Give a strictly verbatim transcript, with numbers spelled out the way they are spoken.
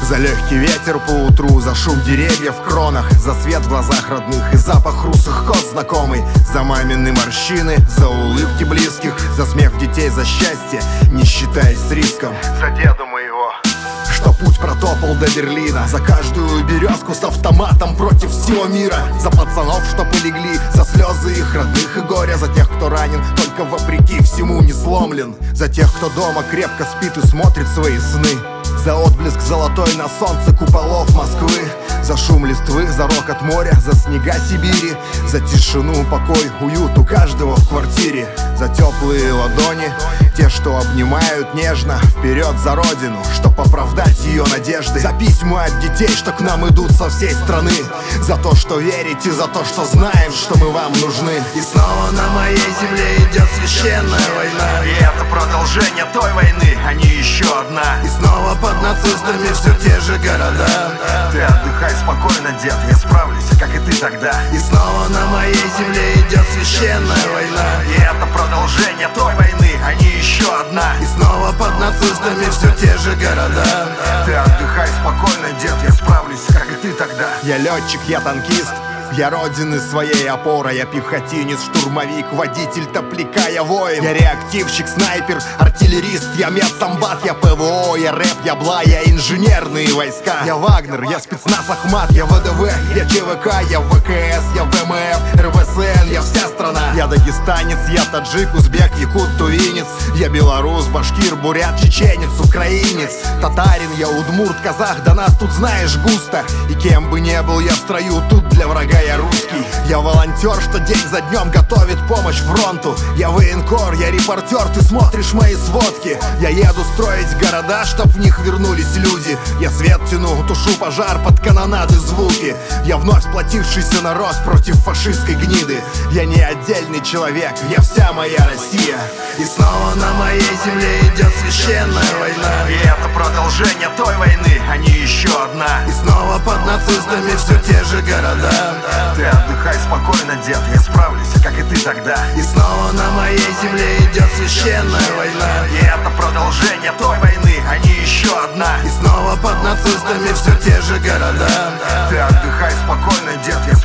За легкий ветер по утру, за шум деревьев в кронах, за свет в глазах родных и запах русых коз знакомый, за мамины морщины, за улыбки близких, за смех детей, за счастье, не считаясь с риском. За деда моего, что путь протопал до Берлина, за каждую березку с автоматом против всего мира, за пацанов, что полегли, за слезы их родных и горя, за тех, кто ранен, только вопреки всему не сломлен, за тех, кто дома крепко спит и смотрит свои сны, за отблеск золотой на солнце куполов Москвы, за шум листвы, за рокот моря, за снега Сибири, за тишину, покой, уют у каждого в квартире, за теплые ладони, те, что обнимают нежно, вперед за родину, чтоб оправдать ее надежды, за письма от детей, что к нам идут со всей страны, за то, что верите, за то, что знаем, что мы вам нужны. И снова на моей земле идет священная война, и это продолжение той войны, а не еще одна. И снова под нацистами все те же города. Ты отдыхай спокойно, дед, я справлюсь, как и ты тогда. И снова на моей земле идет священная война, и это продолжение той войны, а не еще одна. И снова под нацистами все те же города. Ты отдыхай спокойно, дед, я справлюсь, как и ты тогда. Я летчик, я танкист, я родины своей опора, я пехотинец, штурмовик, водитель топляка, я воин. Я реактивщик, снайпер, артиллерист, я медсамбат, я ПВО, я рэп, я бла, я инженерные войска. Я Вагнер, я спецназ Ахмат, я ВДВ, я ЧВК, я ВКС, я ВМФ, РВСН, я вся страна. Я дагестанец, я таджик, узбек, якут, тувинец, я белорус, башкир, бурят, чеченец, украинец, татарин, я удмурт, казах, да нас тут знаешь густо. И кем бы не был я в строю, тут для врага я русский. Я волонтер, что день за днем готовит помощь фронту. Я военкор, я репортер, ты смотришь мои сводки. Я еду строить города, чтоб в них вернулись люди. Я свет тяну, тушу пожар под канонады звуки. Я вновь сплотившийся народ против фашистской гниды. Я не отдельный человек, я вся моя Россия. И снова на моей земле идет священная война, и это продолжение той войны, а не еще одна. И снова под нацистами все те же города. Ты отдыхай спокойно, дед, я справлюсь, как и ты тогда. И снова на моей земле идет священная война, и это продолжение той войны, а не еще одна. И снова под нацистами все те же города. Ты отдыхай спокойно, дед, я